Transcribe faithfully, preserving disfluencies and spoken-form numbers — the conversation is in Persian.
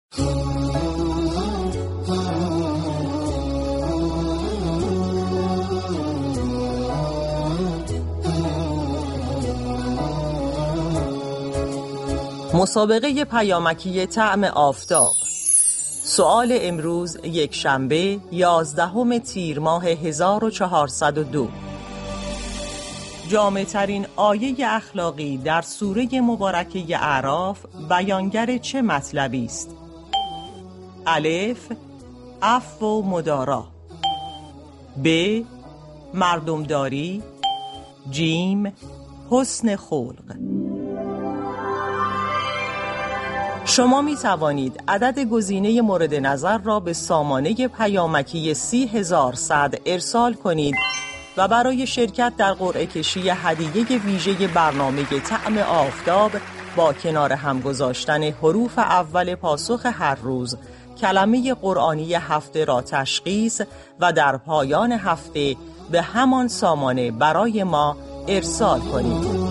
مسابقه پیامکی طعم آفتاب. سؤال امروز یک شنبه یازدهم تیر ماه هزار و چهارصد و دو. جامع‌ترین آیه اخلاقی در سوره مبارکه اعراف بیانگر چه مطلبی است؟ الف عفو و مدارا، ب مردمداری، جیم حسن خلق. شما می توانید عدد گزینه مورد نظر را به سامانه پیامکی سی هزار و صد ارسال کنید و برای شرکت در قرعه کشی هدیه ویژه برنامه طعم آفتاب با کنار هم گذاشتن حروف اول پاسخ هر روز کلمه قرآنی هفته را تشخیص و در پایان هفته به همان سامانه برای ما ارسال کنید.